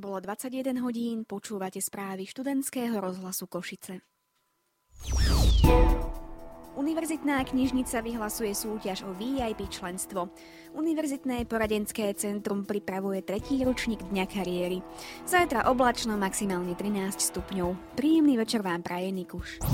Bolo 21 hodín, počúvate správy študentského rozhlasu Košice. Univerzitná knižnica vyhlasuje súťaž o VIP členstvo. Univerzitné poradenské centrum pripravuje 3. ročník Dňa kariéry. Zajtra oblačno, maximálne 13 stupňov. Príjemný večer vám praje Nikuš.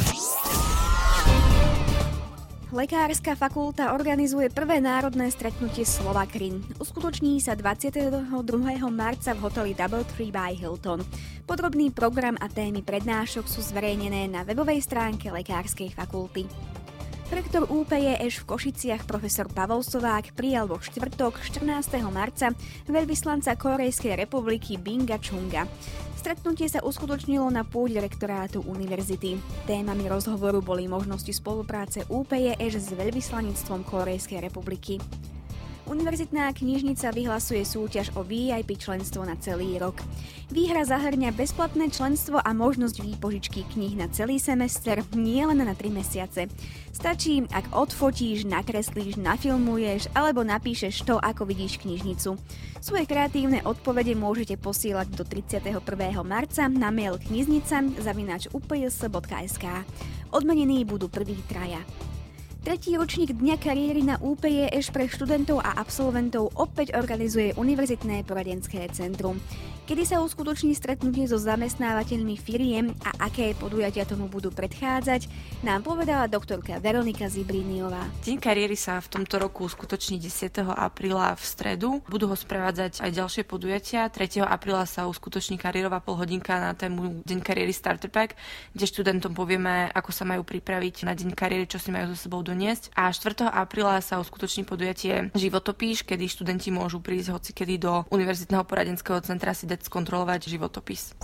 Lekárska fakulta organizuje prvé národné stretnutie Slovakrin. Uskutoční sa 22. marca v hoteli Doubletree by Hilton. Podrobný program a témy prednášok sú zverejnené na webovej stránke Lekárskej fakulty. Rektor UPJŠ v Košiciach profesor Pavol Sovák prijal vo štvrtok 14. marca veľvyslanca Kórejskej republiky Binga Chunga. Stretnutie sa uskutočnilo na pôde rektorátu univerzity. Témami rozhovoru boli možnosti spolupráce UPJŠ s veľvyslanectvom Kórejskej republiky. Univerzitná knižnica vyhlasuje súťaž o VIP členstvo na celý rok. Výhra zahŕňa bezplatné členstvo a možnosť výpožičky kníh na celý semester, nielen na 3 mesiace. Stačí, ak odfotíš, nakreslíš, nafilmuješ alebo napíšeš to, ako vidíš knižnicu. Svoje kreatívne odpovede môžete posielať do 31. marca na mail kniznica@upjs.sk. Odmenení budú prví 3. 3. ročník Dňa kariéry na UPJŠ pre študentov a absolventov opäť organizuje Univerzitné poradenské centrum. Kedy sa uskutoční stretnutie so zamestnávateľmi firiem a aké podujatia tomu budú predchádzať, nám povedala doktorka Veronika Zibríniová. Deň kariéry sa v tomto roku uskutoční 10. apríla v stredu. Budú ho sprevádzať aj ďalšie podujatia. 3. apríla sa uskutoční kariérová polhodinka na tému Deň kariéry Starter Pack, kde študentom povieme, ako sa majú pripraviť na Deň kariéry, čo si majú so sebou doniesť. A 4. apríla sa uskutoční podujatie Životopíš, kedy študenti môžu prísť hocikedy do Univerzitného poradenského centra si skontrolovať životopis.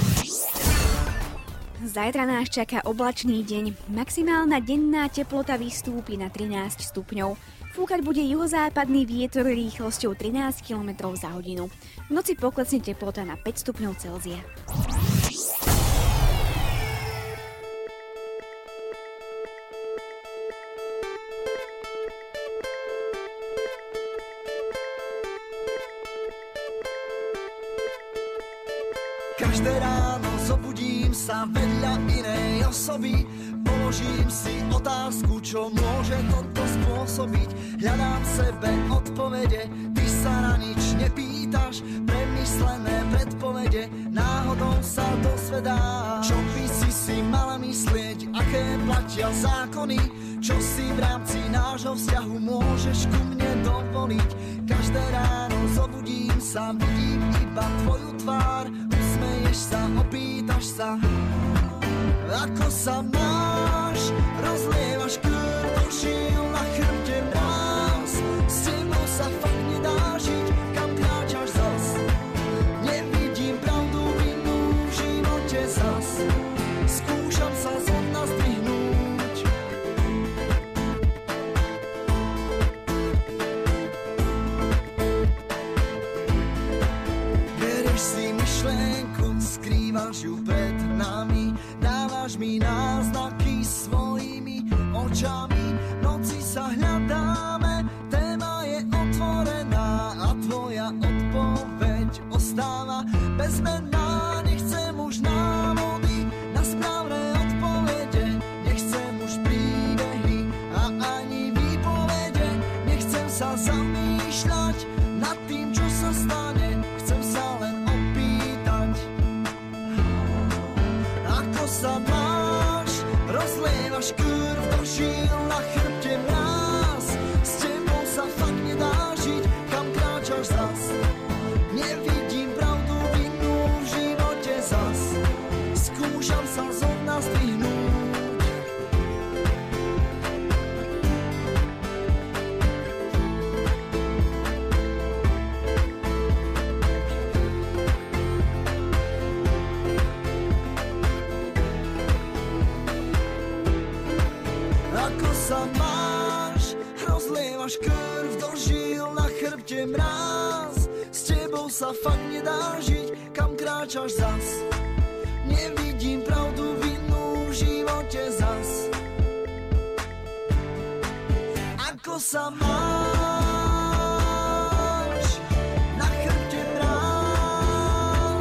Zajtra nás čaká oblačný deň. Maximálna denná teplota vystúpi na 13 stupňov. Fúkať bude juhozápadný vietor rýchlosťou 13 km za hodinu. V noci poklesne teplota na 5 stupňov Celzia. Každé ráno zobudím sa vedľa inej osoby. Položím si otázku, čo môže toto spôsobiť. Hľadám v sebe odpovede, ty sa na nič nepýtaš. Premyslené predpovede, náhodou sa dozvedáš. Čo by si mala myslieť, aké platia zákony? Čo si v rámci nášho vzťahu môžeš ku mne dovoliť? Každé ráno zobudím sa, vidím iba tvoju tvár. Usmeješ sa, opýtaš sa, ako sa máš. Rozlievaš krv do žil, na chrbte mráz. S tebou sa fakt nedá žiť, kam kráčaš zas. Nevidím pravdu vinnú v živote zas. Skúšam sa zo dna zdvihnúť. Bereš si myšlenku, skrývaš ju pred nami. Dávaš mi náznaky svojimi očami. V noci sa hľadáme, téma je otvorená a tvoja odpoveď ostáva bezmenná. Nechcem už návody na správne odpovede, nechcem už príbehy a ani výpovede. Nechcem sa zamýšľať nad tým, čo sa stane, chcem sa len opýtať, ako sa máš. Rozlievaš krv do žil, na chrbte mráz. S tebou sa fakt nedá žiť, kam kráčaš zas. Nevidím pravdu vinnú v živote zas. Skúšam sa zo dna zdvihnúť. Ako sa máš? Rozlievaš krv do žil, na chrbte mráz. S tebou sa fakt nedá žiť, kam kráčaš zas. Nevidím pravdu vinnú v živote zas. Ako sa máš? Na chrbte mráz.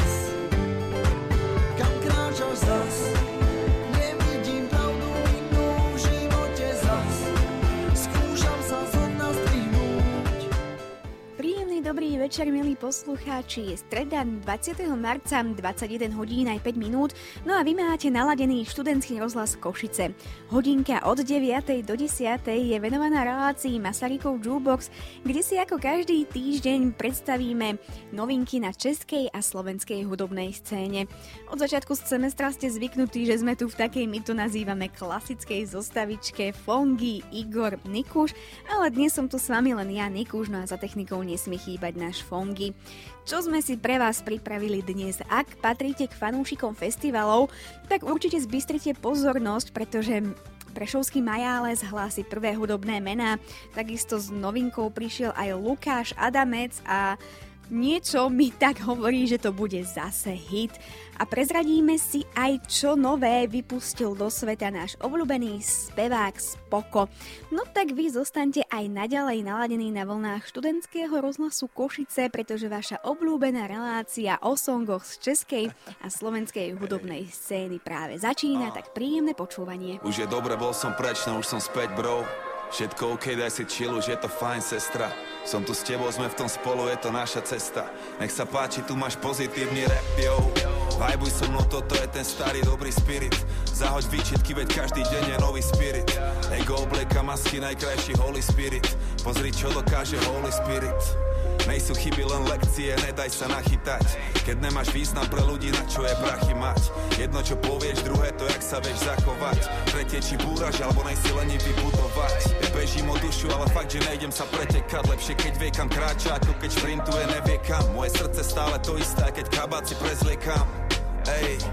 večer, milí poslucháči. Je streda 20. marca, 21 hodín aj 5 minút, no a vy máte naladený študentský rozhlas Košice. Hodinka od 9. do 10. je venovaná relácii Masarykov Jukebox, kde si ako každý týždeň predstavíme novinky na českej a slovenskej hudobnej scéne. Od začiatku semestra ste zvyknutí, že sme tu v takej, my to nazývame klasickej zostavičke Fongy, Igor, Nikuš, ale dnes som tu s vami len ja, Nikuš, no a za technikou nesmie chýbať náš Fongy. Čo sme si pre vás pripravili dnes? Ak patríte k fanúšikom festivalov, tak určite zbystrite pozornosť, pretože Prešovský Majáles hlási prvé hudobné mená. Takisto s novinkou prišiel aj Lukáš Adamec a niečo mi tak hovorí, že to bude zase hit. A prezradíme si aj, čo nové vypustil do sveta náš obľúbený spevák Spoko. No tak vy zostaňte aj naďalej naladení na vlnách študentského rozhlasu Košice, pretože vaša obľúbená relácia o songoch z českej a slovenskej hudobnej scény práve začína, tak príjemné počúvanie. Už je dobre, bol som preč, no už som späť, bro. Všetko OK, daj si chill, už je to fajn, sestra. Som tu s tebou, sme v tom spolu, je to naša cesta. Nech sa páči, tu máš pozitívny rap, yo. Vajbuj so mnou, toto je ten starý dobrý spirit. Zahoď výčitky, veď každý deň je nový spirit. Ego oblieka masky, najkrajší Holy Spirit. Pozri, čo dokáže Holy Spirit. Nejsú chyby, len lekcie, nedaj sa nachytať. Keď nemáš význam pre ľudí, na čo je prachy mať. Jedno, čo povieš, druhé to, jak sa vieš zachovať. Tretie, či búraš, alebo nejsi lenivý budovať. Ja bežím o dušu, ale fakt, že nejdem sa pretekať. Lepšie, keď vie, kam kráča, ako keď šprintuje, nevie kam. Moje srdce stále to isté, keď kabát si prezliekam. Ej,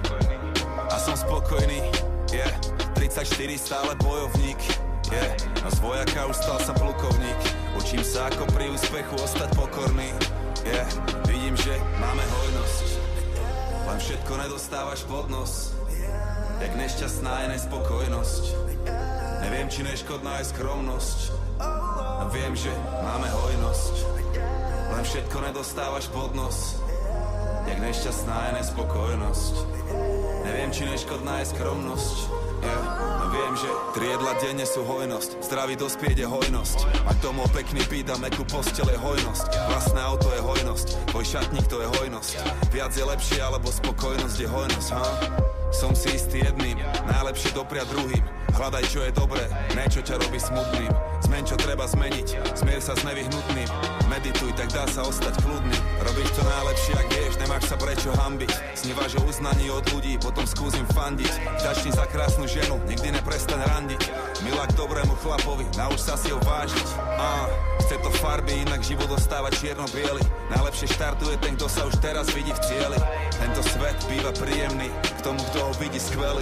a som spokojný, yeah. 34 stále bojovník, yeah. A z vojaka už stal sa plukovník. Učím sa ako pri úspechu ostať pokorný, yeah. Vidím, že máme hojnosť, len všetko nedostávaš pod nos. Jak nešťastná je nespokojnosť. Neviem, či neškodná je skromnosť. A viem, že máme hojnosť, len všetko nedostávaš pod nos. Jak nešťastná je nespokojnosť. Neviem, či neškodná je skromnosť, yeah. No viem, že 3 jedla denne sú hojnosť. Zdravý dospieť je hojnosť. Mať domov pekný byt a mäkkú posteľ je hojnosť. Vlastné auto je hojnosť. Tvoj šatník to je hojnosť. Viac je lepšie, alebo spokojnosť je hojnosť, ha? Som si istý jedným, najlepšie dopria druhým. Hľadaj, čo je dobré, ne čo ťa robí smutným. Zmeň, čo treba zmeniť, zmier sa s nevyhnutným. Medituj, tak dá sa ostať kľudný. Robíš to najlepšie, ak vieš, nemáš sa prečo hanbiť. Snívaš o uznaní od ľudí, potom skúsim fandiť. Vďačný za krásnu ženu, nikdy neprestaň randiť. Milá k dobrému chlapovi, nauč sa si ho vážiť. Chce to farby, inak život ostáva čierno-biely. Najlepšie štartuje ten, kto sa už teraz vidí v cieli. Tento svet býva príjemný, k tomu, kto ho vidí skvelý.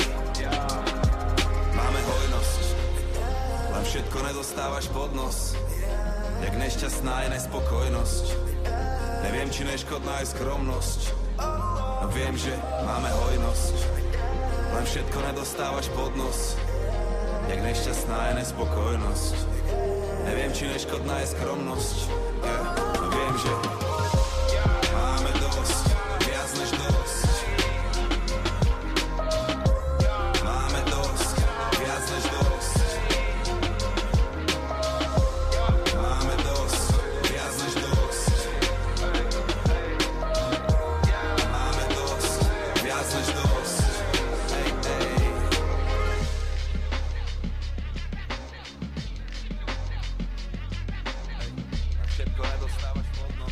Máme hojnosť, len všetko nedostávaš pod nos. Jak nešťastná je nespokojnosť. Neviem, či neškodná je skromnosť. No viem, že máme hojnosť, len všetko nedostávaš pod nos. Jak nešťastná je nespokojnosť. Neviem, či neškodná je skromnosť, yeah. No viem, že máme dosť, viac než dosť. Máme dosť, viac než dosť. Máme dosť, viac než dosť. Máme dosť, viac než dosť. Ej, ej. Všetko nedostávaš pod nos.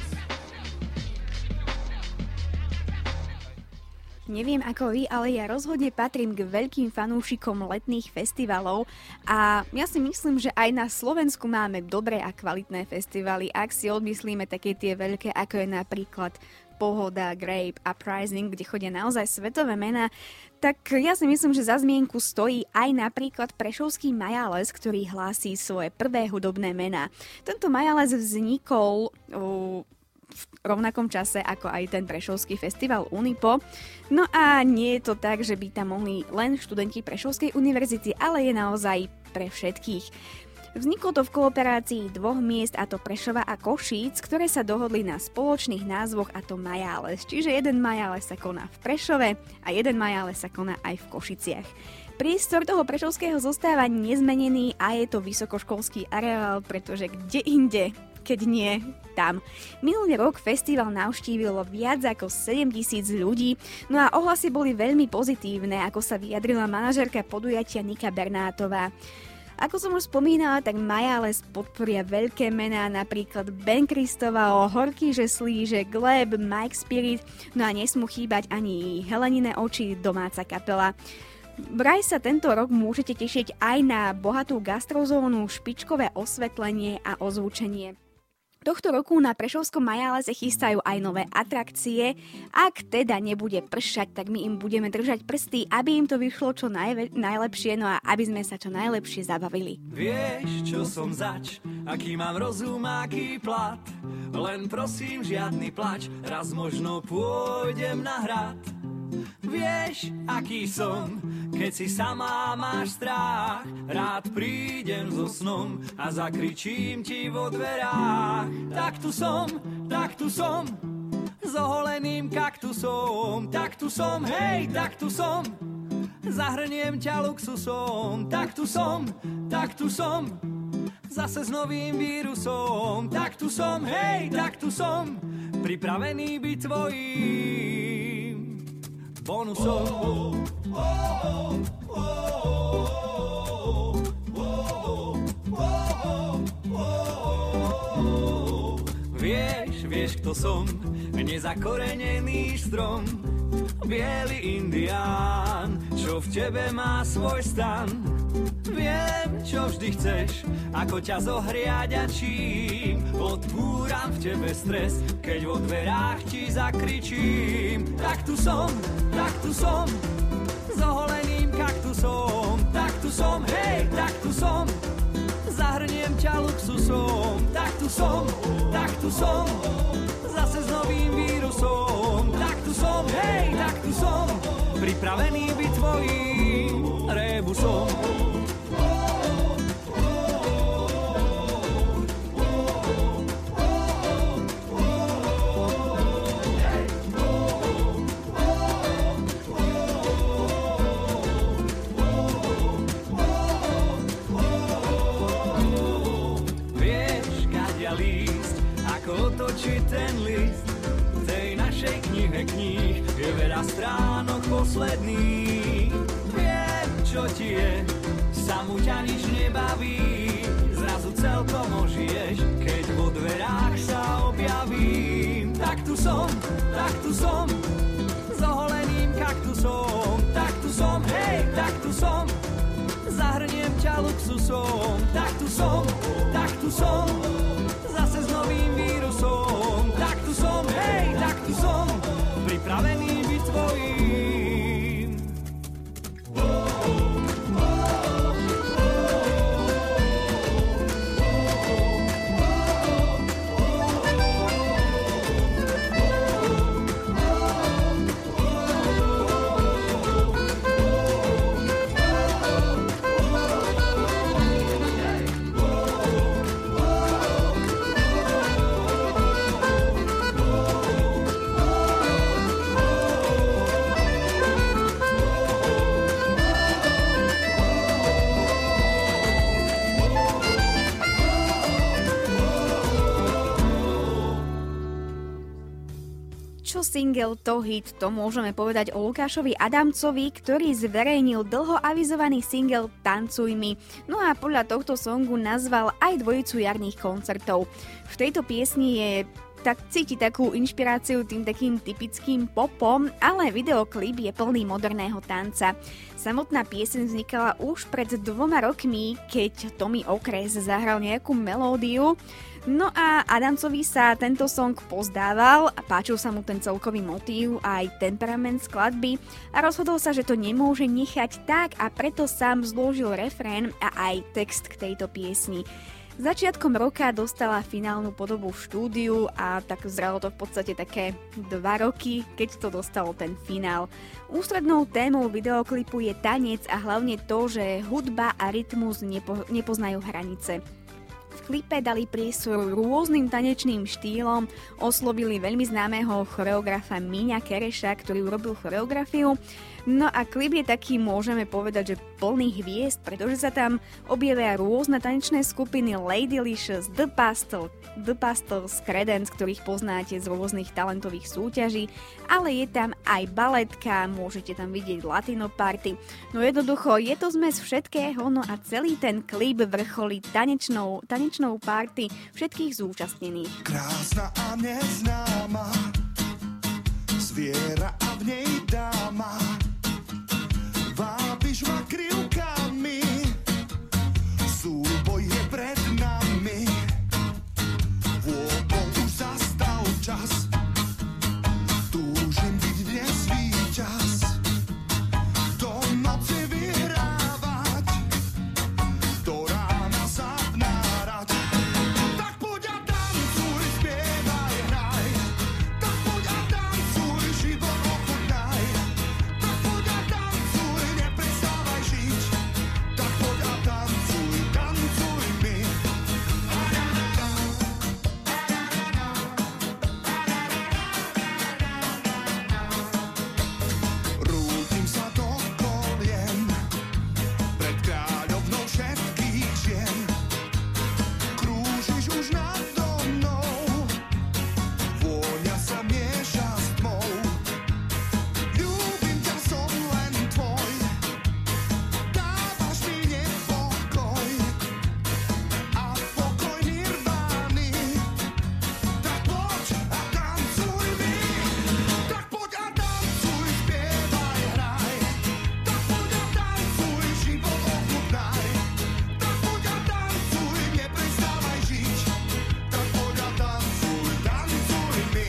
Neviem ako vy, ale ja rozhodne patrím k veľkým fanúšikom letných festivalov a ja si myslím, že aj na Slovensku máme dobré a kvalitné festivaly. Ak si odmyslíme také tie veľké, ako je napríklad Pohoda, Grape, Uprising, kde chodia naozaj svetové mená, tak ja si myslím, že za zmienku stojí aj napríklad Prešovský Majáles, ktorý hlási svoje prvé hudobné mená. Tento Majáles vznikol v rovnakom čase ako aj ten Prešovský festival Unipo. No a nie je to tak, že by tam mohli len študenti Prešovskej univerzity, ale je naozaj pre všetkých. Vzniklo to v kooperácii 2 miest, a to Prešova a Košíc, ktoré sa dohodli na spoločných názvoch, a to Majáles. Čiže jeden Majáles sa koná v Prešove a jeden Majáles sa koná aj v Košiciach. Priestor toho prešovského zostáva nezmenený a je to vysokoškolský areál, pretože kde inde, keď nie tam. Minulý rok festival navštívilo viac ako 7 000 ľudí, no a ohlasy boli veľmi pozitívne, ako sa vyjadrila manažérka podujatia Nika Bernátová. Ako som už spomínala, tak Majales podporia veľké mená, napríklad Ben Kristovao, Horký Žeslíže, Gleb, Mike Spirit, no a nesmú chýbať ani Helenine oči, domáca kapela. Vraj sa tento rok môžete tešiť aj na bohatú gastrozónu, špičkové osvetlenie a ozvučenie. Tohto roku na prešovskom Majálese chystajú aj nové atrakcie. Ak teda nebude pršať, tak my im budeme držať prsty, aby im to vyšlo čo najlepšie, no a aby sme sa čo najlepšie zabavili. Vieš, čo som zač, aký mám rozum, aký plat. Len prosím, žiadny plač, raz možno pôjdem na hrad. Vieš, aký som, keď si sama máš strach. Rád prídem so snom a zakričím ti vo dverách. Tak tu som, s oholeným kaktusom. Tak tu som, hej, tak tu som, zahrniem ťa luxusom. Tak tu som, zase s novým vírusom. Tak tu som, hej, tak tu som, pripravený byť tvojím bonusom. Vieš, kto som, nezakorenený strom, biely indián, čo v tebe má svoj stan. Viem, čo vždy chceš, ako ťa zohriať a čím odbúram v tebe stres, keď vo dverách ti zakričím. Tak tu som, s oholeným kaktusom. Tak tu som, hej, tak tu som, zahrniem ťa luxusom. Tak tu som, zase s novým vírusom. Tak tu som, hej, tak tu som, pripravený byť tvojím rebusom. Otočiť ten list tej našej knihe kníh, je veľa stránok posledných. Viem, čo ti je, samu ťa nič nebaví, zrazu celkom ožiješ, keď vo dverách sa objavím. Tak tu som, s oholeným kaktusom. Tak tu som, hej, tak tu som, zahrniem ťa luxusom. Tak tu som, zase s novým vírusom. Tak tu som, hej, tak tu som, pripravený byť tvojím. Single to hit, to môžeme povedať o Lukášovi Adamcovi, ktorý zverejnil dlho avizovaný single Tancuj mi. No a podľa tohto songu nazval aj dvojicu jarných koncertov. V tejto piesni je tak cíti takú inšpiráciu tým takým typickým popom, ale videoklip je plný moderného tanca. Samotná pieseň vznikala už pred 2 rokmi, keď Tommy Okres zahral nejakú melódiu. No a Adamcovi sa tento song pozdával a páčil sa mu ten celkový motív a aj temperament skladby a rozhodol sa, že to nemôže nechať tak a preto sám zložil refrén a aj text k tejto piesni. Začiatkom roka dostala finálnu podobu v štúdiu a tak zralo to v podstate také 2 roky, keď to dostalo ten finál. Ústrednou témou videoklipu je tanec a hlavne to, že hudba a rytmus nepoznajú hranice. V klipe dali priestor rôznym tanečným štýlom, oslovili veľmi známeho choreografa Míňa Kereša, ktorý urobil choreografiu. No a klip je taký, môžeme povedať, že plný hviezd, pretože sa tam objavia rôzne tanečné skupiny Ladylicious, The Pastels, Credence, ktorých poznáte z rôznych talentových súťaží, ale je tam aj baletka, môžete tam vidieť Latino Party. No jednoducho, je to zmes všetkého, no a celý ten klip vrcholí tanečnou party všetkých zúčastnených. Krásna a neznáma, zviera a v nej dáma, vábiš ma krivkami, súboj je pred nami, vôbou už zastal čas, túžim byť dnes víťaz, do noci vyhrávať, do rána sa vnárať. Tak poď a tancuj, spievaj, hraj, tak poď a tancuj, život ochutnaj, tak poď a tancuj, neprestávaj žiť, tak poď a tancuj, tancuj mi. Rútim sa do kolien pred kráľovnou všetkých žien. Krúžiš už nado mnou, vôňa sa mieša s tmou. Ľúbim ťa, som len tvoj, dávaš mi nepokoj a pokoj nirvány. Tak poď a tancuj mi, tak poď a tancuj, spievaj, hraj, tak poď a tancuj, život ochutnaj, tak poď a tancuj, neprestávaj žiť, tak poď a tancuj, tancuj mi.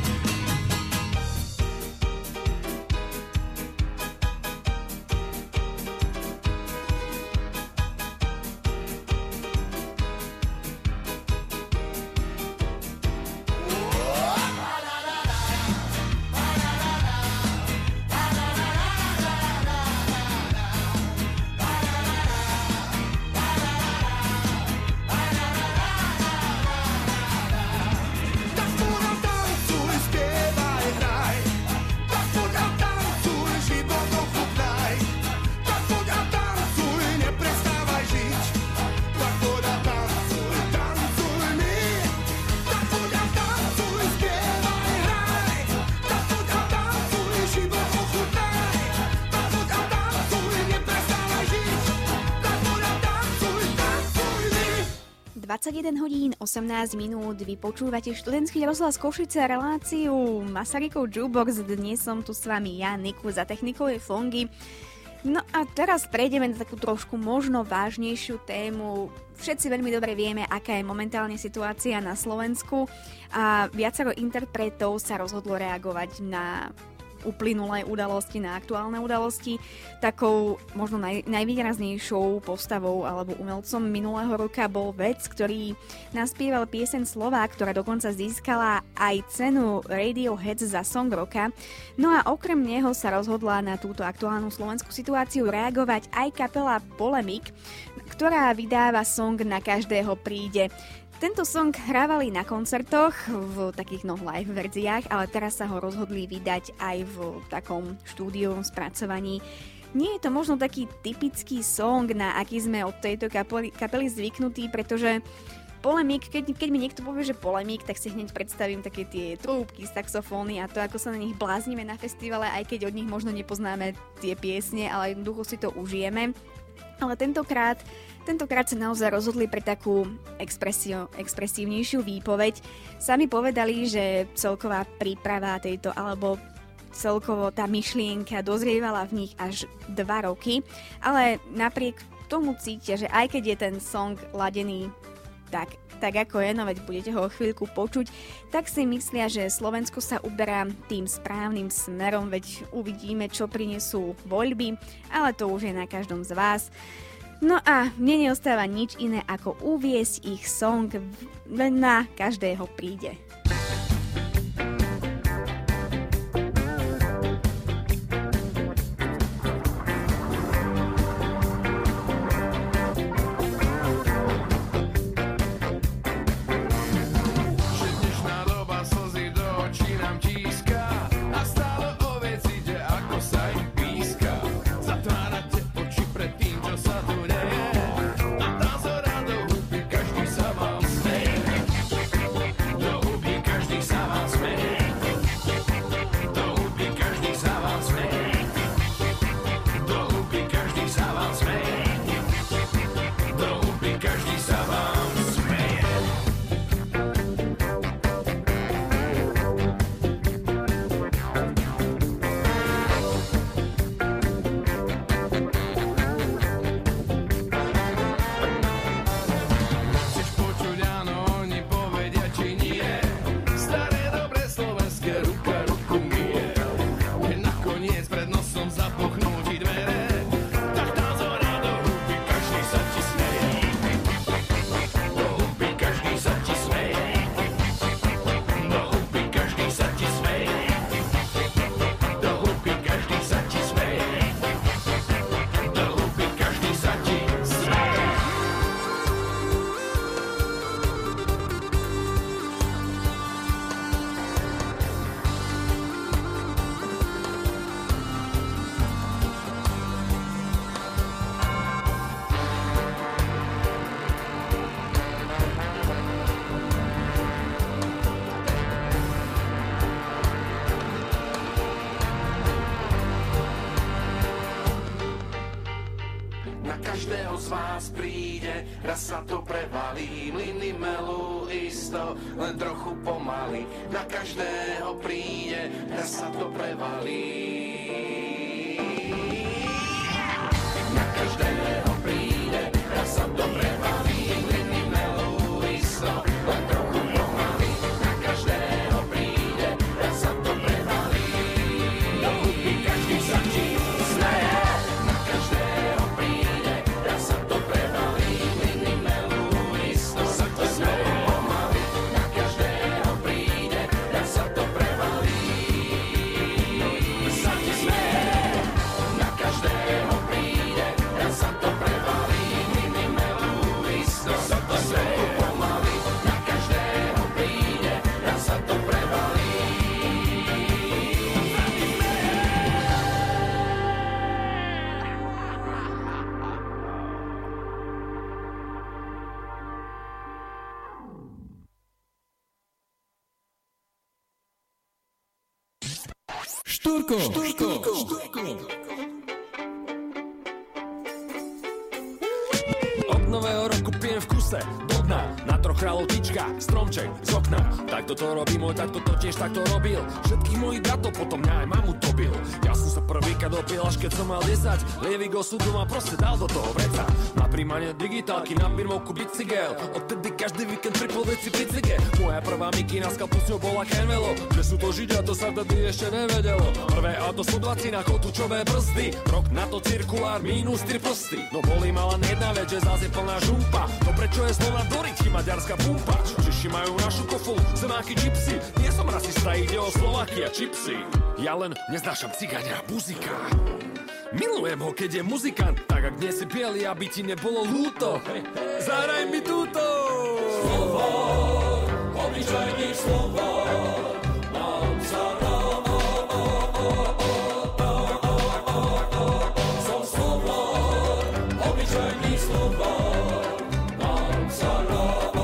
Tak poď a tancuj, spievaj, hraj, tak poď a tancuj, život ochutnaj, tak poď a tancuj, neprestávaj žiť, tak poď a tancuj, tancuj mi, tak poď a tancuj, spievaj, hraj, tak poď a tancuj, život ochutnaj, tak poď a tancuj, neprestávaj žiť, tak poď a tancuj, tancuj mi. 21 hodín 18 minút, vy počúvate študentský rozhlas Košice, reláciu Masarykov Jukebox. Dnes som tu s vami ja, Niku, za technikou je Fongy. No a teraz prejdeme na takú trošku možno vážnejšiu tému. Všetci veľmi dobre vieme, aká je momentálne situácia na Slovensku a viacero interpretov sa rozhodlo reagovať na uplynulé udalosti, na aktuálne udalosti. Takou možno najvýraznejšou postavou alebo umelcom minulého roka bol Vec, ktorý naspieval pieseň Slová, ktorá dokonca získala aj cenu Radiohead za song roka. No a okrem neho sa rozhodla na túto aktuálnu slovenskú situáciu reagovať aj kapela Polemik, ktorá vydáva song Na každého príde. Tento song hrávali na koncertoch v takých live verziách, ale teraz sa ho rozhodli vydať aj v takom štúdiovom spracovaní. Nie je to možno taký typický song, na aký sme od tejto kapely zvyknutí, pretože Polemik, keď mi niekto povie, že Polemik, tak si hneď predstavím také tie trúbky, saxofóny a to, ako sa na nich bláznime na festivale, aj keď od nich možno nepoznáme tie piesne, ale jednoducho si to užijeme. Ale tentokrát sa naozaj rozhodli pre takú expresívnejšiu výpoveď. Sami povedali, že celková príprava tejto, alebo celkovo tá myšlienka dozrievala v nich až 2 roky, ale napriek tomu cítia, že aj keď je ten song ladený tak ako je, no veď budete ho o chvíľku počuť, tak si myslia, že Slovensko sa uberá tým správnym smerom, veď uvidíme, čo prinesú voľby, ale to už je na každom z vás. No a mne neostáva nič iné, ako uviesť ich song Na každého príde. Píska a stále o veci ide, ako sa im píska. vás príde, raz sa to prevalí, mlyny melú isto, len trochu pomaly, na každého príde, raz sa to prevalí. Na každého príde, raz sa to prevalí, mlyny melú isto, len trochu pomaly, na každého príde, raz sa to prevalí. Do hudby každý sa ti smeje, na každého príde, raz sa to prevalí, mlyny melú isto, len trochu pomaly, na každého príde, raz sa to prevalí. Sa ti smeje, na každého príde, raz sa to prevalí, mlyny melú isto, len trochu pomaly, na každého príde, raz sa to prevalí. Štúrko. Od nového roku pijem v kuse, do dna, na troch kráľov tyčka, stromček z okna. Takto to robí môj, takto to tiež takto robil. Všetkých mojich bratov, potom mňa aj mamu dobil. Ja som sa prvýkrát dopil, až keď som mal 10. Lievik osudu ma proste dal do toho vreca. Na príjmanie digitálky, na birmovku bicykel. Odtedy každý víkend pri polveci pri cige. Moja prvá mikina s kapusňou bola Kenvelo. Že sú to Židia, to sa vtedy ešte nevedelo. Prvé auto 120 na kotúčové brzdy. Rok na to cirkulár, minus 3 prsty. No bolí ma len jedna vec, že zás je plná žumpa. No prečo je slova Doričky, maďarská pumpa? Češi majú našu kofolu, zemáky čipsy. Nie som rasista, ide o Slovakia čipsy. Ja len neznášam cigania a buzika. Milujem ho, keď je muzikant. Tak ak nie si bielý, aby ti nebolo ľúto, zahraj mi túto. Slovo, obyčajný slovo, mám sa ráno. Som slovo, obyčajný slovo, mám sa ráno.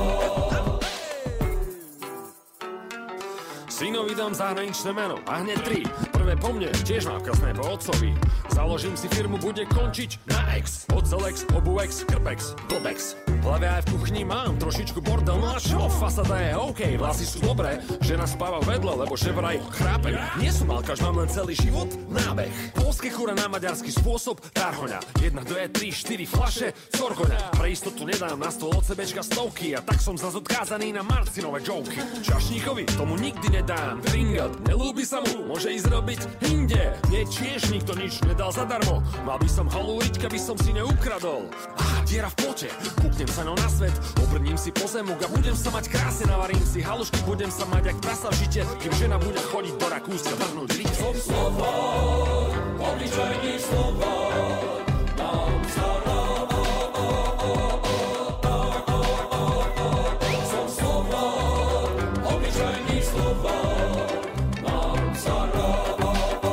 Synovi dám zahraničné meno a hneď 3. Prvé po mne, tiež mám kasné po otcovi. Založím si firmu, bude končiť na X. Ocelex, obuex, krpex, dobex. V hlave aj v kuchyni mám trošičku bordel, no a čo? Fasada je OK, vlasy sú dobré. Žena spáva vedle, lebo ševraj chrápe. Nie som alkaž, mám len celý život nábeh. Polské chura na maďarský spôsob, tarhoňa. 1, 2, 3, 4 fľaše, corgoňa. Pre istotu nedám na stôl od sebečka stovky. A tak som zase odkázaný na Marcinové joky. Čašníkovi tomu nikdy nedám tringot. Nelúbi sa mu, môže ísť robiť inde. Mne tiež nikto nič nedal zadarmo. Mal by som halúriť, keby som si neukradol. Diera v plote, kúknem sa na svet. Obrním si pozemok a budem sa mať krásne. Navarím si halušky, budem sa mať jak prasa v žite. Kým žena bude chodiť do Rakúska vrhnúť rite. Som slovo, obyčajný slovo, mám sa ráno. Som slovo, obyčajný slovo, mám sa ráno.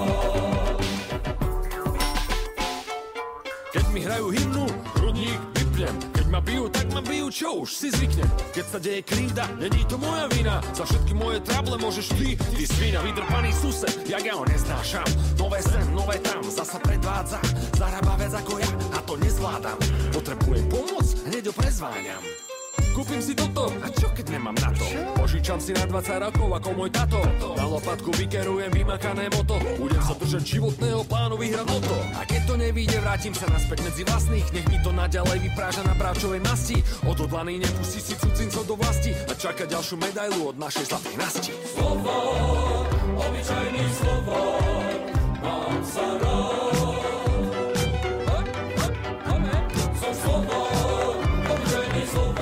Keď mi hrajú hymnu, hrudník vypnem. Keď ma bijú, tak ma bijú, čo už si zvyknem. Keď sa deje krivda, není to moja vina. Za všetky moje trable môžeš ty svina. Vydrpaný sused, jak ja ho neznášam. Nové sem, nové tam, zasa predvádza. Zarába viac ako ja a to nezvládam. Potrebujem pomoc, hneď ho prezváňam. Kúpim si toto, a čo keď nemám na to? Požičam si na 20 rokov ako môj tato. Na lopatku vykerujem vymakané moto. Budem sa držať životného plánu, vyhrať loto. A keď to nevíde, vrátim sa naspäť medzi vlastných. Nech mi to naďalej vypráža na bravčovej masti. Odhodlaný nepustí si cudzincov do vlasti a čaká ďalšiu medailu od našej zlatej nasti. Slovo, obyčajný slovo, mám sa rád. Som slovo, obyčajný slovo.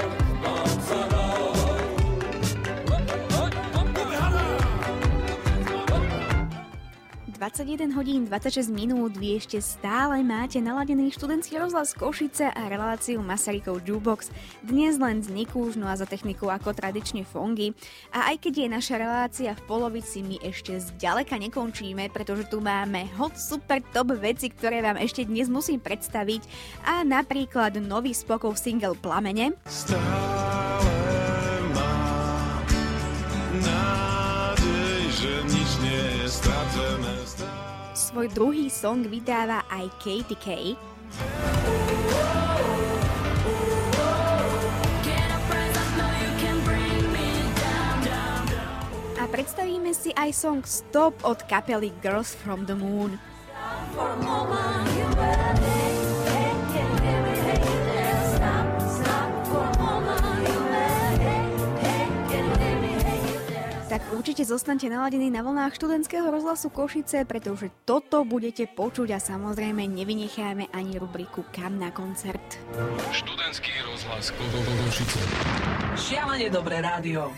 21 hodín 26 minút, vy ešte stále máte naladený študentský rozhlas Košice a reláciu Masarykov Jukebox. Dnes len z Nikúž, no a za techniku ako tradične Fongy. A aj keď je naša relácia v polovici, my ešte zďaleka nekončíme, pretože tu máme hot super top veci, ktoré vám ešte dnes musím predstaviť. A napríklad nový Spokov single Plamene. Stále mám nádej, že nič nie je stratené. Svoj druhý song vydáva aj Katie K. si aj song Stop od kapely Girls from the Moon. Tak určite zostaňte naladení na vlnách študentského rozhlasu Košice, pretože toto budete počuť a samozrejme nevynecháme ani rubriku Kam na koncert. Študentský rozhlas Košice. Šialene dobré rádio.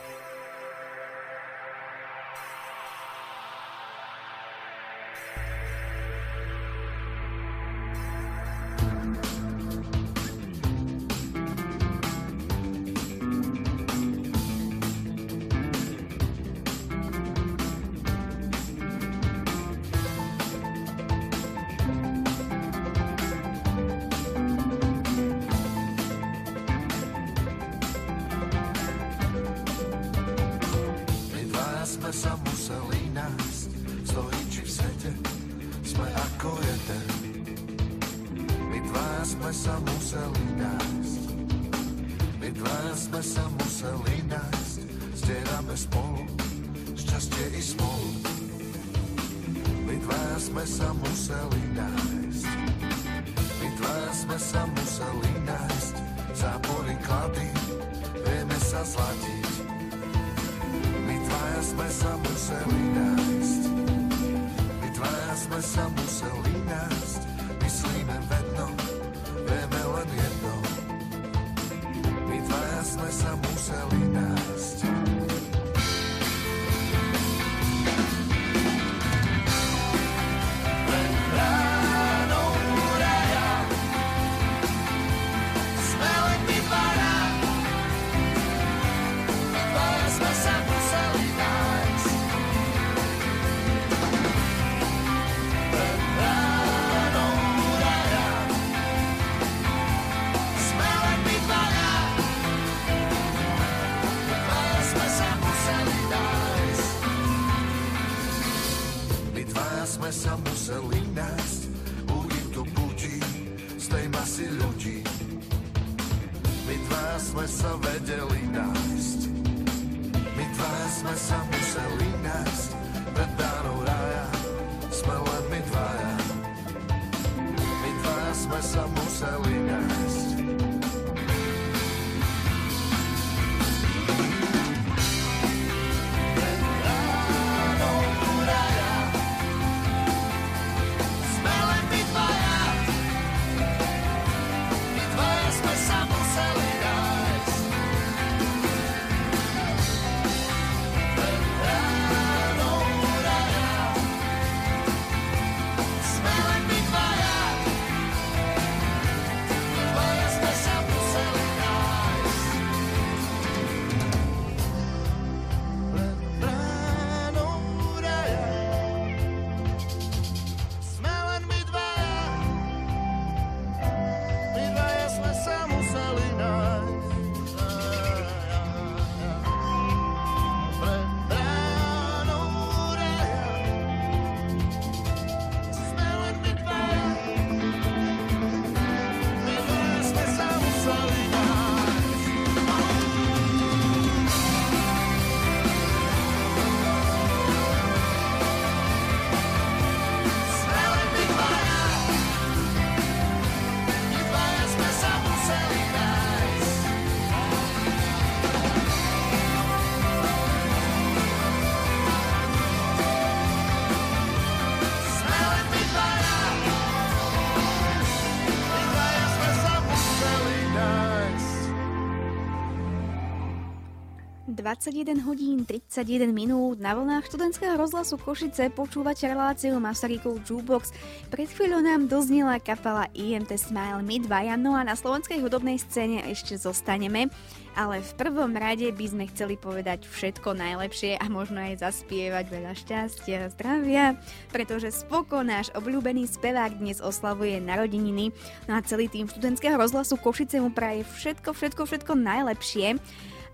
hodín 31 minút na vlnách študentského rozhlasu Košice počúvate reláciu Masarykov Jukebox. Pred chvíľou nám doznela kapela IMT Smile my dvaja, no a na slovenskej hudobnej scéne ešte zostaneme, ale v prvom rade by sme chceli povedať všetko najlepšie a možno aj zaspievať veľa šťastia a zdravia, pretože Spoko, náš obľúbený spevák, dnes oslavuje narodeniny, no a celý tým študentského rozhlasu Košice mu praje všetko najlepšie.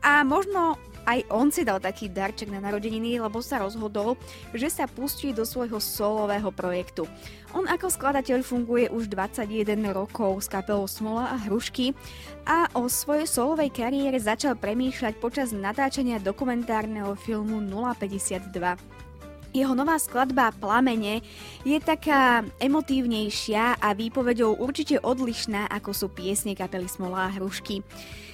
A možno aj on si dal taký darček na narodeniny, lebo sa rozhodol, že sa pustí do svojho solového projektu. On ako skladateľ funguje už 21 rokov s kapelou Smola a Hrušky a o svojej solovej kariére začal premýšľať počas natáčania dokumentárneho filmu 052. Jeho nová skladba Plamene je taká emotívnejšia a výpovedou určite odlišná, ako sú piesne kapely Smola a Hrušky.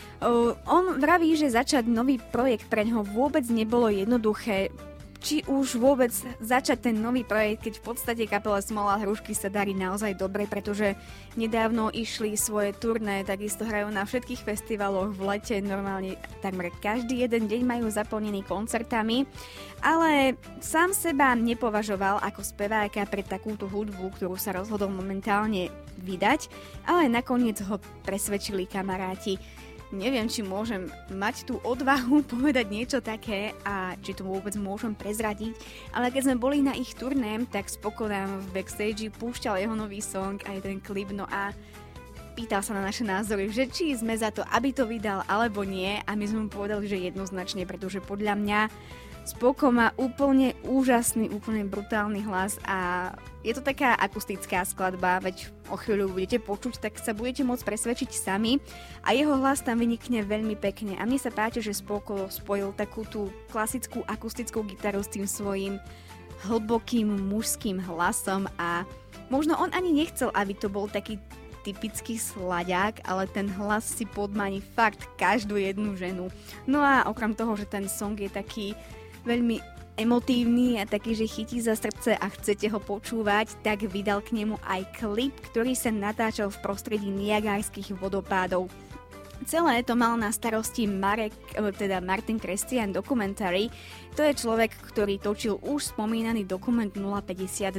On vraví, že začať nový projekt pre ňoho vôbec nebolo jednoduché. Či už vôbec začať ten nový projekt, keď v podstate kapela Smola a Hrušky sa darí naozaj dobre, pretože nedávno išli svoje turné, takisto hrajú na všetkých festivaloch v lete, normálne takmer každý jeden deň majú zaplnený koncertami, ale sám seba nepovažoval ako speváka pre takúto hudbu, ktorú sa rozhodol momentálne vydať, ale nakoniec ho presvedčili kamaráti. Neviem, či môžem mať tú odvahu povedať niečo také a či to vôbec môžem prezradiť, ale keď sme boli na ich turné, tak Spoko nám v backstage púšťal jeho nový song aj ten klip, no a pýtal sa na naše názory, že či sme za to, aby to vydal alebo nie, a my sme mu povedali, že jednoznačne, pretože podľa mňa Spoko má úplne úžasný, úplne brutálny hlas a je to taká akustická skladba, veď o chvíľu budete počuť, tak sa budete môcť presvedčiť sami a jeho hlas tam vynikne veľmi pekne a mne sa páči, že Spoko spojil takú tú klasickú akustickú gitaru s tým svojím hlbokým mužským hlasom a možno on ani nechcel, aby to bol taký typický slaďák, ale ten hlas si podmaní fakt každú jednu ženu. No a okrem toho, že ten song je taký veľmi emotívny a taký, že chytí za srdce a chcete ho počúvať, tak vydal k nemu aj klip, ktorý sa natáčal v prostredí Niagarských vodopádov. Celé to mal na starosti Martin Christian Documentary. To je človek, ktorý točil už spomínaný dokument 052.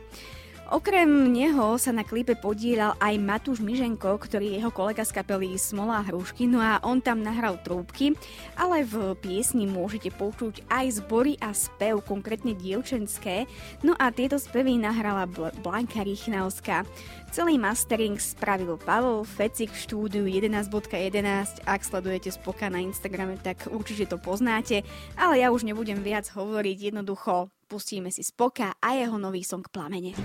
Okrem neho sa na klipe podieľal aj Matúš Miženko, ktorý je jeho kolega z kapely Smola a Hrušky, no a on tam nahral trúbky, ale v piesni môžete počuť aj zbory a spev, konkrétne dievčenské, no a tieto spevy nahrala Blanka Rychnavská. Celý mastering spravil Pavel Fecik v štúdiu 11.11. Ak sledujete Spoka na Instagrame, tak určite to poznáte, ale ja už nebudem viac hovoriť, jednoducho pustíme si Spoka a jeho nový song Plamene.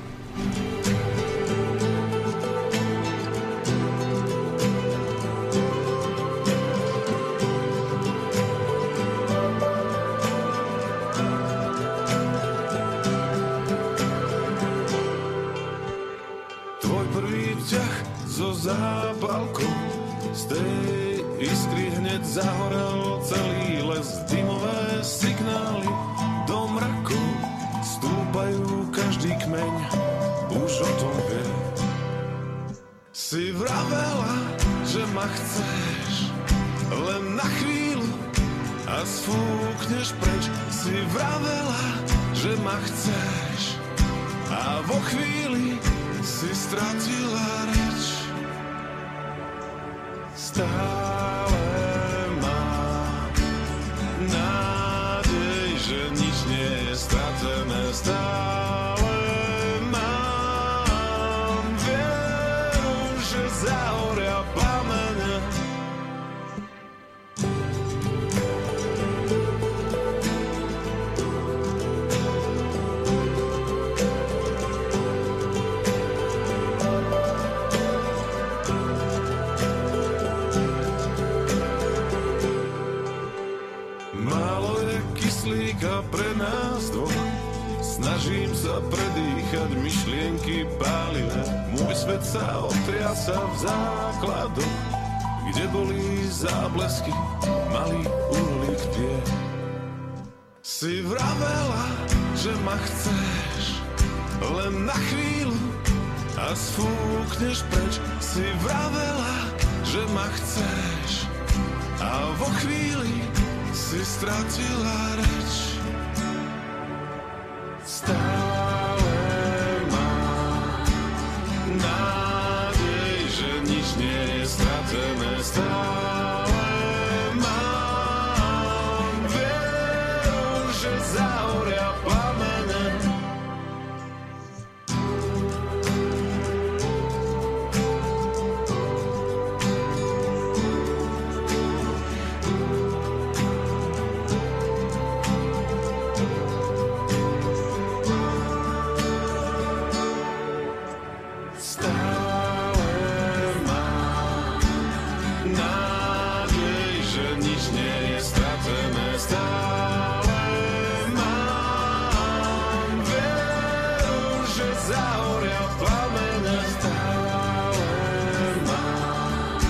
So zápalkou z tej iskry hneď zahorel celý les. Dymové signály do mraku stúpajú, každý kmeň už o tom vie. Si vravela, že ma chceš len na chvíľu a sfúkneš preč. Si vravela, že ma chceš a vo chvíli si stratila reč. Stále mám nádej, že nič nie je stratené. Stále mám vieru, že zahoria plamene. A pre nás dvoch snažím sa predýchať myšlienky pálivé. Môj svet sa otriasa v základoch, kde boli záblesky malých uhlík tie. Si vravela, že ma chceš len na chvíľu a sfúkneš preč. Si vravela, že ma chceš a vo chvíli si stratila reč. Stále mám nádej, že nič nie je stratené. Stále mám vieru, že zahoria plamene. nič nie je stratené stále. Mám vieru, že zahoria plamene stále. Mám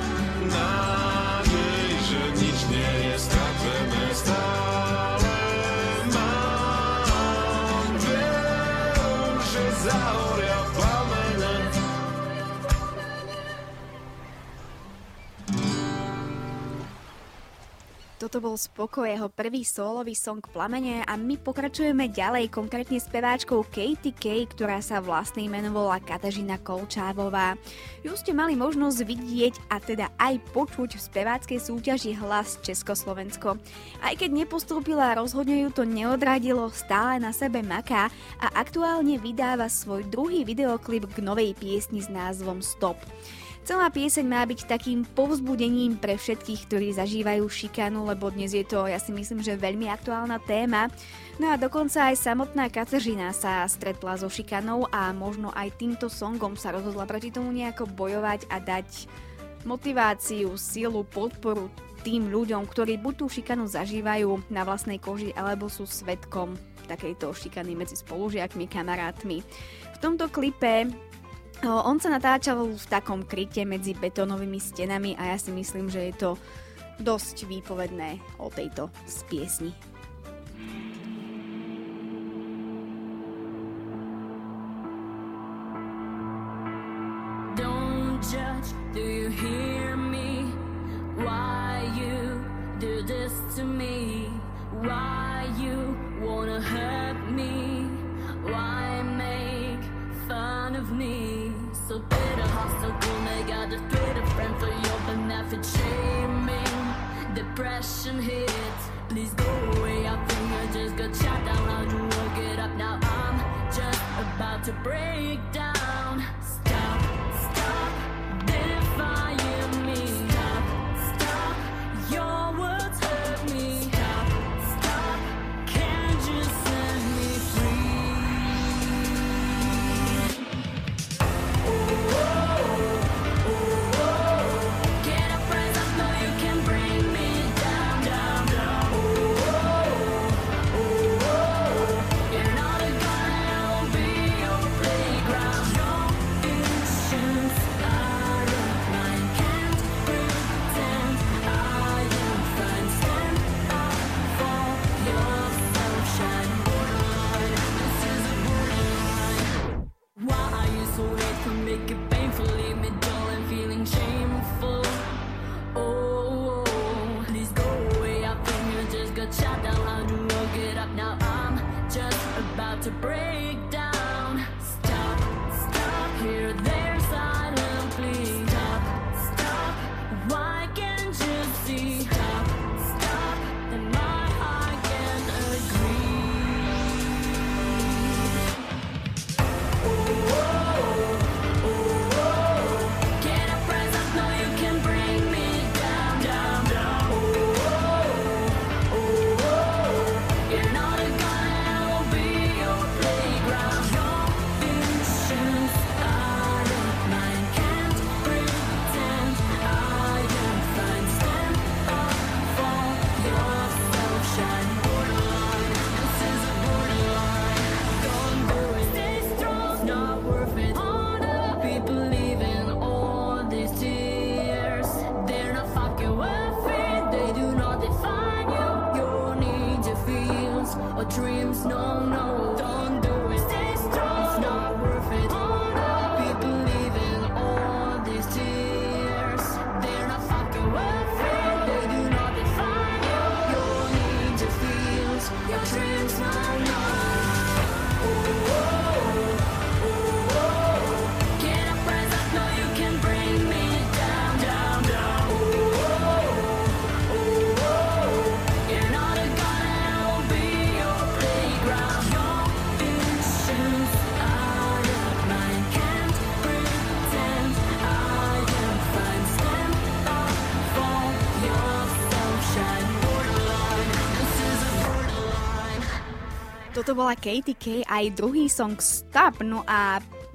nádej, že nič nie je stratené stále. Mám vieru, že zahoria plamene. Toto bol Spoko, jeho prvý sólový song Plamene a my pokračujeme ďalej, konkrétne s peváčkou Katy Kay, ktorá sa vlastne menovala Katežina Kolčávová. Ju ste mali možnosť vidieť a teda aj počuť v speváckej súťaži Hlas Československo. Aj keď nepostúpila, rozhodne ju to neodradilo, stále na sebe maká a aktuálne vydáva svoj druhý videoklip k novej piesni s názvom Stop. Celá pieseň má byť takým povzbudením pre všetkých, ktorí zažívajú šikanu, lebo dnes je to, ja si myslím, že veľmi aktuálna téma. No a dokonca aj samotná Kateřina sa stretla so šikanou a možno aj týmto songom sa rozhodla proti tomu nejako bojovať a dať motiváciu, silu, podporu tým ľuďom, ktorí buď tú šikanu zažívajú na vlastnej koži, alebo sú svedkom takejto šikany medzi spolužiakmi, kamarátmi. V tomto klipe on sa natáčal v takom kryte medzi betónovými stenami a ja si myslím, že je to dosť výpovedné o tejto piesni. Don't judge, do you hear me? Why you do this to me? Why you wanna hurt me? Why make fun of me? So bitter, hostile, cool, they got a Twitter friend for your benefit. Shaming, depression hits. Please go away, I think I just got shot down. How'd you work it up? Now I'm just about to break down. Stop, stop, defying me. Stop, stop, your words hurt me. Stop, stop, can't you set me free? To break down. Stop, stop, here, there, silent, please. Stop, stop, why can't you see? Stop, stop, then my heart can't agree. Oh, oh, oh, oh. Get a present, no, you can bring me down, down, down. Oh, oh, oh, oh. You're not a gun, I'll be your playground. Your visions are of mine. Can't pretend I am fine. Stand up for yourself. Shine borderline. This is a borderline. Don't do it. Stay strong. Not worth it. All the people leaving all these tears. They're not fucking worth it. They do not define you. Your needs, your feels, or dreams. No, no, don't do it. Stay strong. It's not worth it. All the people leaving all these tears. They're not fucking worth it. They do not define you. Your needs, your feels, your dreams. No, no. Oh, oh, oh, oh. Get a present, no, you can bring me down, down, down. Oh, oh, oh, oh. You're not a gun, I'll be your playground. Your visions are of mine. Can't pretend I am fine. Stand up for yourself. Shine borderline. This is a borderline. Toto bola Katy Kay aj druhý song Stop, no a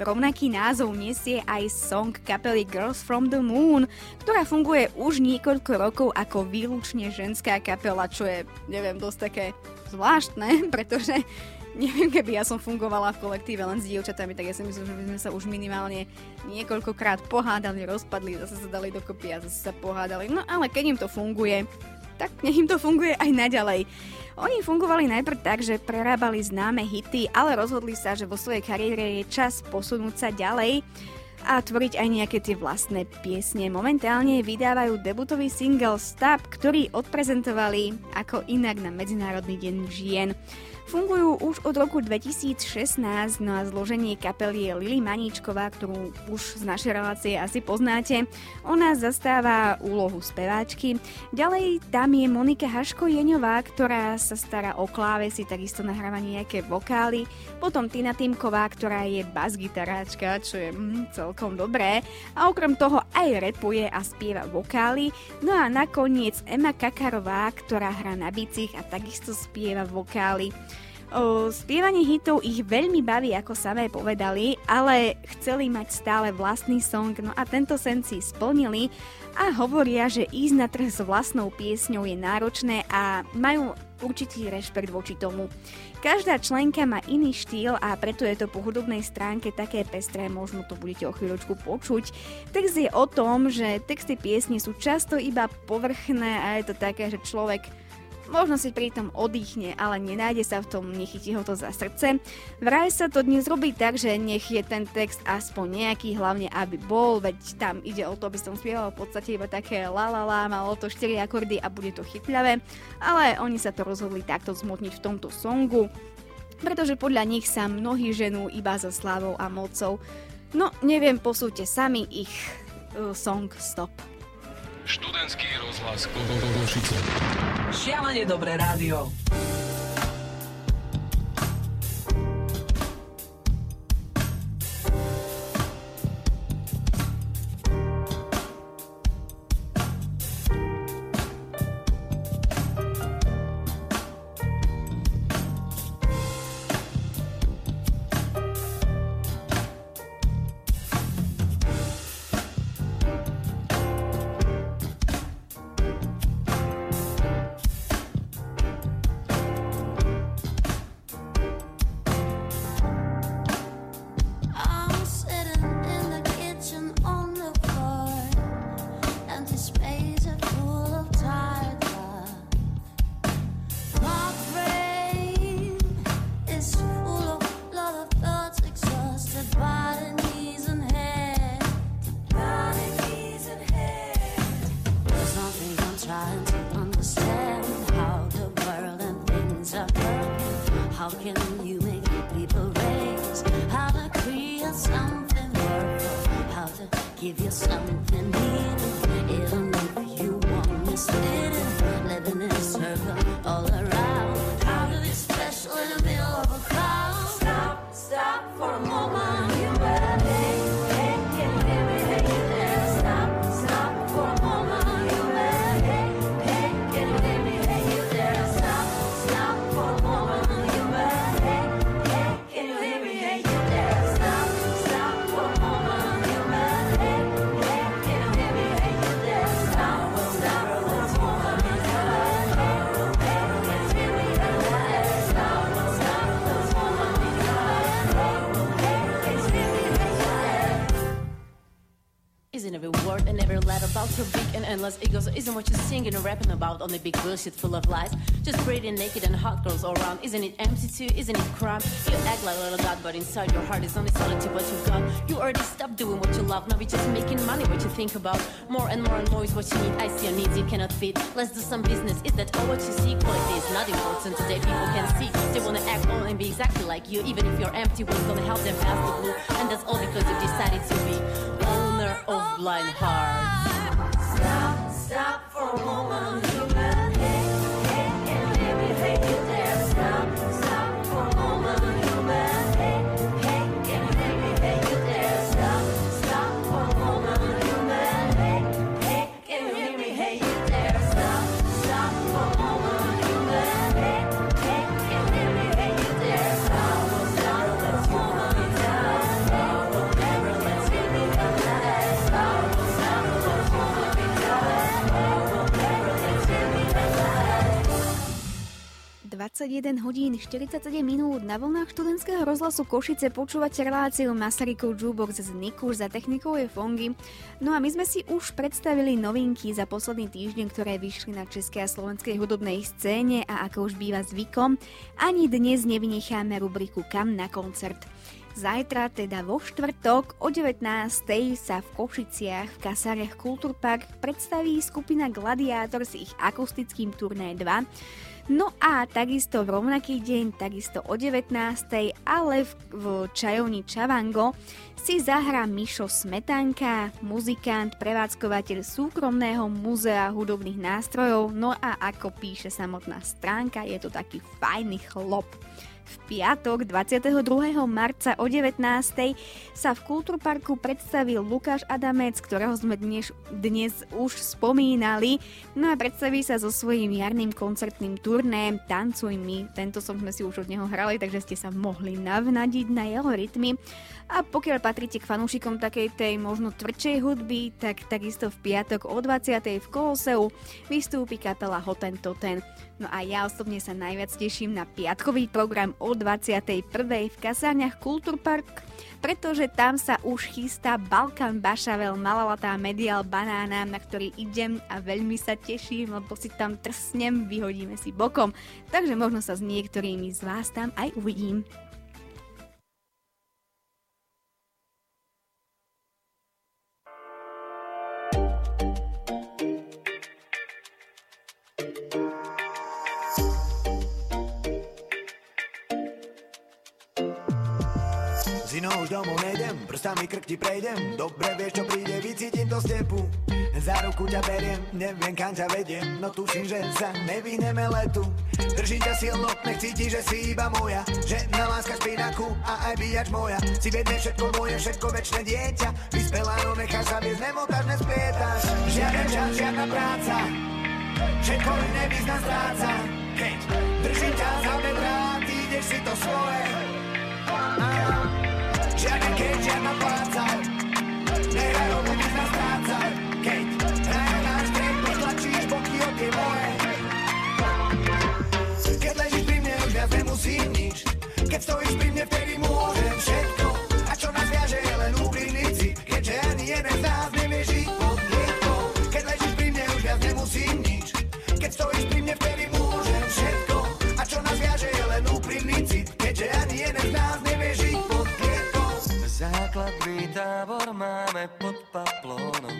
Rovnaký názov nesie aj song kapely Girls from the Moon, ktorá funguje už niekoľko rokov ako výlučne ženská kapela, čo je, neviem, dosť také zvláštne, pretože neviem, keby ja som fungovala v kolektíve len s dievčatami, tak ja si myslím, že by sme sa už minimálne niekoľkokrát pohádali, rozpadli, zase sa dali dokopy a zase sa pohádali. No ale keď im to funguje, tak nech im to funguje aj naďalej. Oni fungovali najprv tak, že prerábali známe hity, ale rozhodli sa, že vo svojej kariére je čas posunúť sa ďalej a tvoriť aj nejaké tie vlastné piesne. Momentálne vydávajú debutový single Stop, ktorý odprezentovali ako inak na Medzinárodný deň žien. Fungujú už od roku 2016, no a zloženie kapely je Lili Maníčková, ktorú už z našej relácie asi poznáte. Ona zastáva úlohu speváčky. Ďalej tam je Monika Haško-Jeňová, ktorá sa stará o klávesy, takisto nahráva nejaké vokály. Potom Tina Týmková, ktorá je basgitaráčka, čo je celkom dobré. A okrem toho aj rapuje a spieva vokály. No a nakoniec Emma Kakarová, ktorá hrá na bicích a takisto spieva vokály. Spievanie hitov ich veľmi baví, ako samé povedali, ale chceli mať stále vlastný song, no a tento sen si splnili a hovoria, že ísť na trh s vlastnou piesňou je náročné a majú určitý rešpekt voči tomu. Každá členka má iný štýl a preto je to po hudobnej stránke také pestré, možno to budete o chvíľočku počuť. Text je o tom, že texty piesne sú často iba povrchné a je to také, že človek možno si pri tom oddychne, ale nenájde sa v tom, nechytí ho to za srdce. Vraj sa to dnes robí tak, že nech je ten text aspoň nejaký, hlavne aby bol, veď tam ide o to, aby som spievala v podstate iba také la la la, malo to 4 akordy a bude to chytľavé, ale oni sa to rozhodli takto zmotniť v tomto songu, pretože podľa nich sa mnohí ženú iba za slávou a mocou. No, neviem, posúďte sami ich song Stop. Študentský rozhlas Košice. Šialene dobré rádio. Your big and endless egos isn't what you're singing and rapping about on the big bullshit full of lies. Just pretty naked and hot girls all around. Isn't it empty too? Isn't it crime? You act like a little god, but inside your heart is only solitude what you've got. You already stopped doing what you love. Now you're just making money. What you think about? More and more is what you need. I see your needs you cannot fit. Let's do some business. Is that all what you see? Quality is not important today. People can see they wanna act all and be exactly like you. Even if you're empty, what's gonna help them pass the blue? And that's all because you decided to be owner of blind hearts. Stop for a moment, human. Hey, can you hear me? Hey, you there? Stop for a moment, human. Hey, can you hear me? Hey, you there? Stop for a moment, human. Hey, can you hear me? Hey, you there? Stop for a moment, human. Hey, can you hear me? Hey, you there? Stop for a moment, human. 21 hodín 47 minút na vlnách študentského rozhlasu Košice počúvate reláciu Masarykov Jukebox z Niku, za technikou je Fongy. No a my sme si už predstavili novinky za posledný týždeň, ktoré vyšli na českej a slovenskej hudobnej scéne a ako už býva zvykom, ani dnes nevynecháme rubriku Kam na koncert. Zajtra, teda vo štvrtok o 19. sa v Košiciach v kasárniach Kultúrpark predstaví skupina Gladiátor s ich akustickým turné 2. No a takisto v rovnaký deň, takisto o 19. ale v čajovni Čavango si zahrá Mišo Smetanka, muzikant, prevádzkovateľ súkromného múzea hudobných nástrojov. No a ako píše samotná stránka, je to taký fajný chlop. V piatok 22. marca o 19. sa v Kultúrparku predstavil Lukáš Adamec, ktorého sme dnes už spomínali. No a predstaví sa so svojím jarným koncertným turném Tancuj mi. Tento som sme si už od neho hrali, takže ste sa mohli navnadiť na jeho rytmy. A pokiaľ patríte k fanúšikom takej tej možno tvrdšej hudby, tak takisto v piatok o 20. v Koloseu vystúpi kapela Hoten Toten. No a ja osobne sa najviac teším na piatkový program o 21. v kasárniach Kultúrpark, pretože tam sa už chystá Balkán Bašavel Malalatá Medial Banána, na ktorý idem a veľmi sa teším, lebo si tam trsnem, vyhodíme si bokom, takže možno sa s niektorými z vás tam aj uvidím. S inou už domov nejdem, prstami krk ti prejdem. Dobre vieš, čo príde, vycítim to stepu. Za ruku ťa beriem, neviem kam ťa vediem, no tuším, že sa nevyhneme letu. Držím ťa silno, nech cítiš, že si iba moja. Žena, láska, špinaku a aj bíjač moja. Si vedne všetko moje, všetko večné dieťa. Vyspelá, no necháš sa viesť, nemotáš, nesplietáš. Žiaden čas, žiadna práca, všetko iné význam stráca. Keď držím ťa za bedrá, ty ideš si to svoje. Žiaden keď, žiadna pláca, nehraj robu, význam stráca. Keď hraje náš trek, potlačíš boky od tie moje. Keď ležíš pri mne, už viac nemusím nič. Keď stojíš pri mne, vtedy môžem všetko. A čo nás viaže, je len úprimný cit, keďže ani jeden z nás nevie žiť pod klietkou. Keď ležíš pri mne, už viac nemusím nič. Keď stojíš pri mne, vtedy môžem všetko. A čo nás viaže, je len úprimný cit, keďže ani jeden z nás nevie žiť pod klietkou. Základný tábor máme pod paplónom.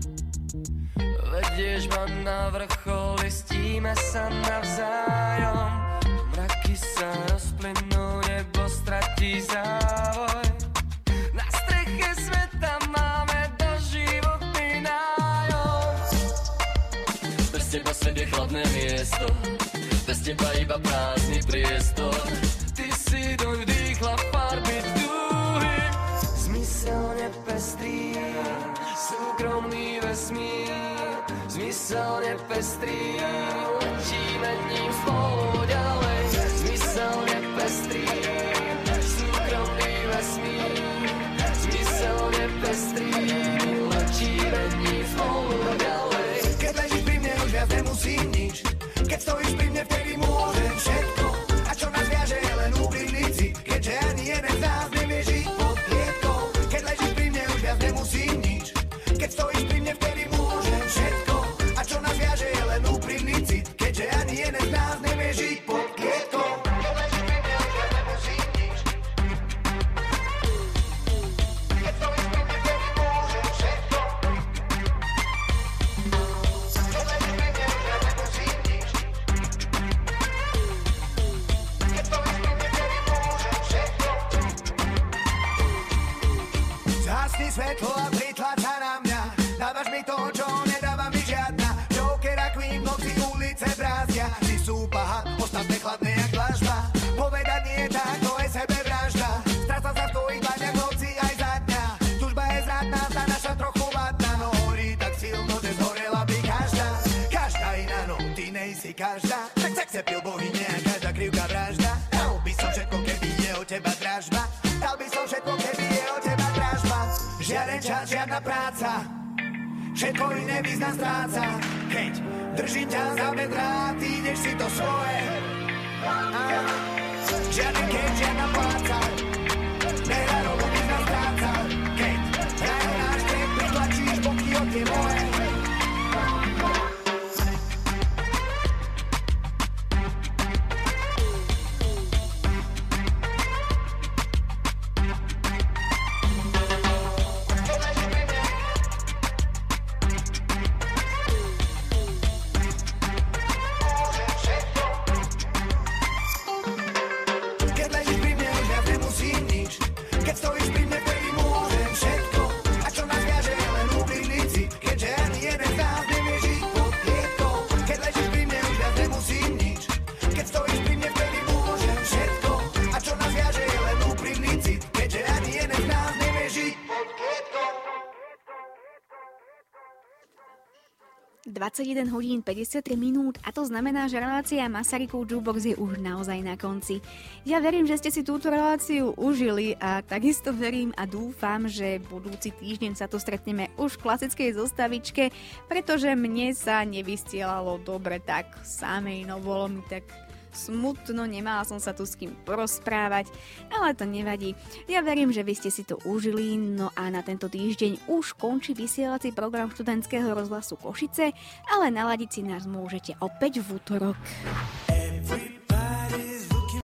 Vedieš ma na vrchol, listíme sa navzájom. Mraky sa rozplynú, nebo stratí závoj. Na streche sveta máme doživotný nájom. Bez teba svet je chladné miesto, bez teba iba prázdny priestor. Ty si doň vdýchla farby dúhy, zmyselne pestrý, súkromný vesmír. Zmyselne pestrý, letíme ním spolu ďalej. Zmyselne pestrý, súkromný vesmír. Zmyselne pestrý, letíme ním spolu ďalej. Keď ležíš pri mne, už viac nemusím nič. Keď stojíš pri mne, vtedy môžem všetko. A čo nás viaže, je len úprimný cit, keďže ani jeden z nás nevie žiť pod klietkou. Keď ležíš pri mne, už viac nemusím nič. Keď stojíš pri mne, vtedy môžem všetko. A čo nás viaže, je len úprimný cit, keďže ani jeden z nás nevie žiť pod klietkou. Keď ležíš pri mne, už viac nemusím nič. Keď stojíš pri mne, vtedy môžem všetko. Keď ležíš pri mne, už viac nemusím nič. Keď stojíš pri mne, vtedy môžem všetko. Zhasni svetlo a pritlač sa na mňa. Dávaš mi to, čo nedáva mi žiadna. Joker a Queen, noci ulice brázdia. Ty súpaha, ostatné chladné jak dlažba. Povedať nie je tak, to je sebevražda. Stráca sa v tvojich dlaniach noci aj za dňa. Tužba je zradná, tá naša trochu vadná. No horí tak silno, že zhorela by každá. Každá iná, no ty nejsi každá. Tak se pil bohyne a každá krivka vražda. Dal by som všetko, keby je o teba dražba. Dal by som všetko, keby je o teba dražba. Žiaden čas, žiadna práca, všetko iné význam stráca. Keď držím ťa za bedrá, ty ideš si to svoje. Žiadny keď, žiadna pláca, nehľadol, by nás strácal. Keď hraje náš keď pritlačíš boky od tie moje. ...21 hodín 53 minút a to znamená, že relácia Masarykov Jukebox je už naozaj na konci. Ja verím, že ste si túto reláciu užili a takisto verím a dúfam, že budúci týždeň sa tu stretneme už v klasickej zostavičke, pretože mne sa nevystielalo dobre tak samej, no bolo mi tak smutno, nemala som sa tu s kým porozprávať, ale to nevadí. Ja verím, že vy ste si to užili, no a na tento týždeň už končí vysielací program študentského rozhlasu Košice, ale naladiť si nás môžete opäť v útorok.